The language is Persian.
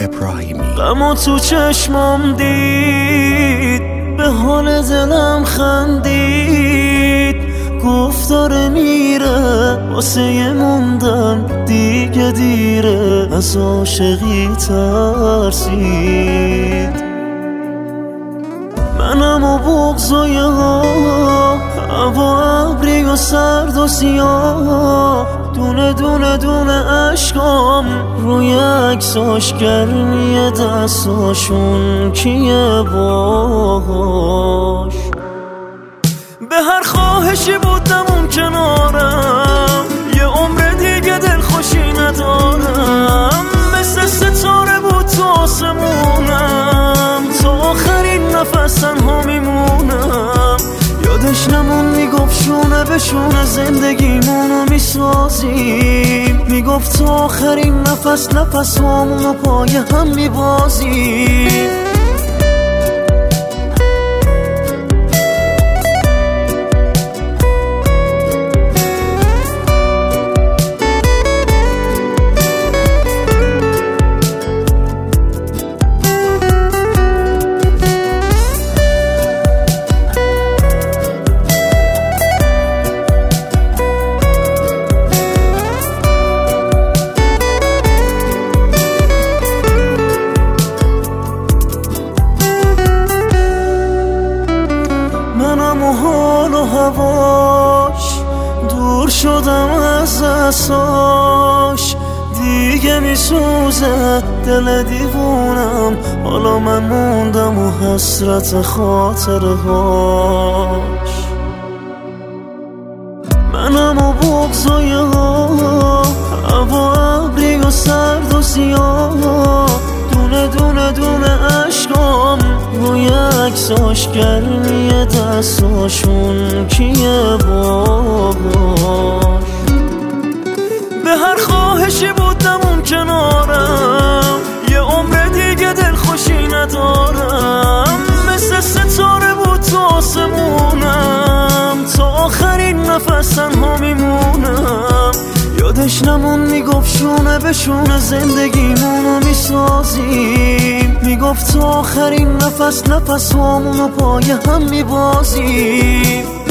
ابراهیمی. غمو تو چشمام دید، به حال دلم خندید، گفت داره میره واسه موندن دیگه دیره، از عاشقی ترسید. منم و بغض و هوا ابری و سرد و سیاه، دونه دونه دونه عشقام روی عکساش، گرمی دستاشون کیه باهاش. به هر خواهشی بودم اون کنارم، یه عمر دیگه دلخوشی ندارم، مثل ستاره بود تو آسمونم، تا آخرین نفس تنها میمونم. یادش نمون میگفت شونه به شونه زندگیمونو میسازیم، میگفت تا آخرین نفس نفس همونو پای هم میبازیم. منم و حال و هواش دور شدم از اساش، دیگه میسوزه دل دیوونم، حالا من موندم و حسرت خاطرهاش. منم و بغض و هوا ابری و سرد و سیاه، دونه دونه دونه عشقام روی عکساش، گرمی دستاشون کیه باهاش. به هر خواهشی بودم اون کنارم، یه عمر دیگه دلخوشی ندارم، مثل ستاره بود تو آسمونم، تا آخرین نفس تنها میمونم. یادش نمون میگفت شونه به شونه زندگیمونو میسازیم، میگفت تا آخرین نفس نفس همونو پای هم میبازیم.